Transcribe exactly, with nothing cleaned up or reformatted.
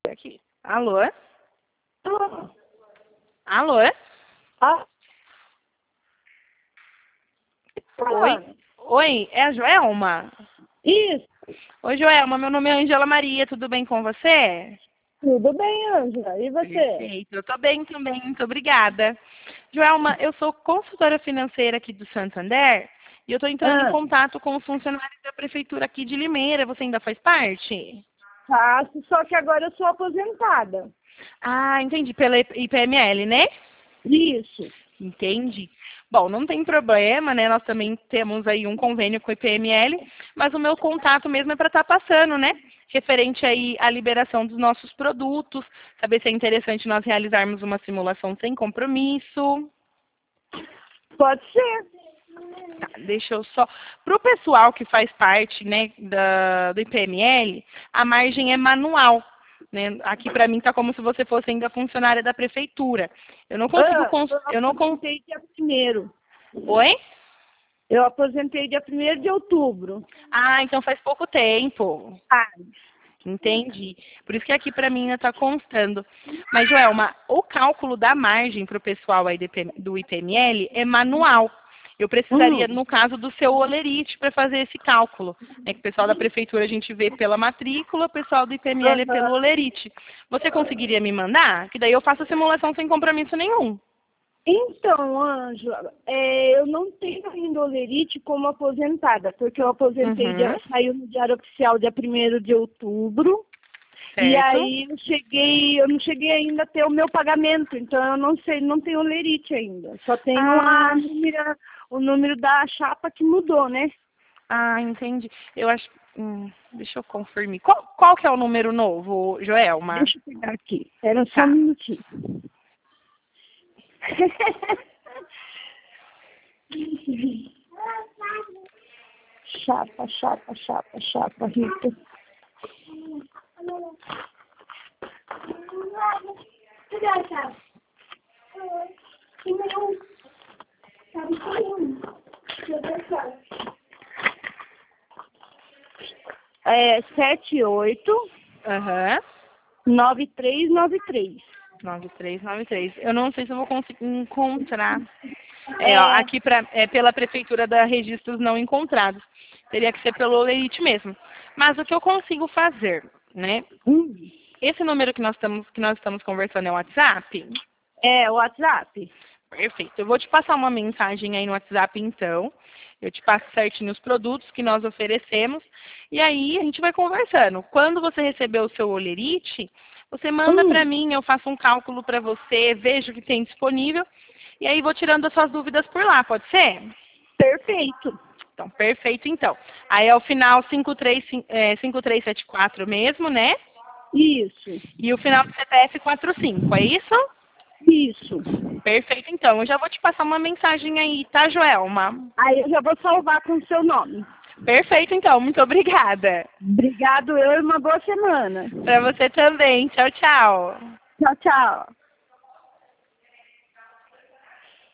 Aqui. Alô? Ah, Alô? ah, Oi? Oi, é a Joelma? isso, Oi, Joelma, meu nome é Angela Maria, tudo bem com você? tudo bem, Ângela. E você? Perfeito, eu tô bem também, muito obrigada. Joelma, eu sou consultora financeira aqui do Santander e eu tô entrando em Ah, contato com os funcionários da prefeitura aqui de Limeira, você ainda faz parte? faço, só que agora eu sou aposentada. Ah, entendi, pela I P M L, né? Isso. Entendi. Bom, não tem problema, né? Nós também temos aí um convênio com o I P M L, mas o meu contato mesmo é para estar passando, né? Referente aí à liberação dos nossos produtos, saber se é interessante nós realizarmos uma simulação sem compromisso. Pode ser. Tá, deixa eu só. Para o pessoal que faz parte, né, da, do I P M L, a margem é manual. Né? Aqui para mim está como se você fosse ainda funcionária da prefeitura. Eu não consigo. Ah, Cons... eu Eu não con... aposentei dia primeiro. Oi? Eu aposentei dia primeiro de outubro. Ah, então faz pouco tempo. Ah, Entendi. Por isso que aqui para mim ainda está constando. Mas, Joelma, o cálculo da margem para o pessoal aí do I P M L é manual. Eu precisaria, hum. no caso do seu olerite, para fazer esse cálculo. Né? Que o pessoal da prefeitura a gente vê pela matrícula, o pessoal do I P M L é Aham. pelo olerite. Você conseguiria me mandar? Que daí eu faço a simulação sem compromisso nenhum. Então, Ângela, é, eu não tenho ainda olerite como aposentada, porque eu aposentei, Uhum. dia, saiu no Diário Oficial dia primeiro de outubro. E Certo. aí eu cheguei, eu não cheguei ainda a ter o meu pagamento, então eu não sei, não tenho lerite ainda. Só tenho a Ah, número, o número da chapa que mudou, né? ah, entendi. Eu acho. Hum, deixa eu confirmar. Qual, qual que é o número novo, Joelma? Deixa eu pegar aqui. Era só um Tá. minutinho. Chapa, chapa, chapa, chapa, Rita. Cadê a chapa? É sete oito Aham. nove três nove três. nove três nove três. Eu não sei se eu vou conseguir encontrar. É, ó, É, aqui pra, é pela prefeitura da registros não encontrados. Teria que ser pelo Olerite mesmo. Mas o que eu consigo fazer, né? hum, Esse número que nós estamos, que nós estamos conversando é o WhatsApp? é o WhatsApp. Perfeito. Eu vou te passar uma mensagem aí no WhatsApp, então. Eu te passo certinho os produtos que nós oferecemos. E aí a gente vai conversando. Quando você receber o seu olerite, você manda para Hum, mim, eu faço um cálculo para você, vejo o que tem disponível. E aí vou tirando as suas dúvidas por lá, pode ser? perfeito. Então, perfeito então. Aí é o final cinco três, é, cinco três sete quatro mesmo, né? Isso, E o final do C P F quatro cinco, é isso? isso. Perfeito então. Eu já vou te passar uma mensagem aí, tá, Joelma? Aí eu já vou salvar com o seu nome. Perfeito, então. Muito obrigada. Obrigado, eu e uma boa semana. Para você também. Tchau, tchau. Tchau, tchau.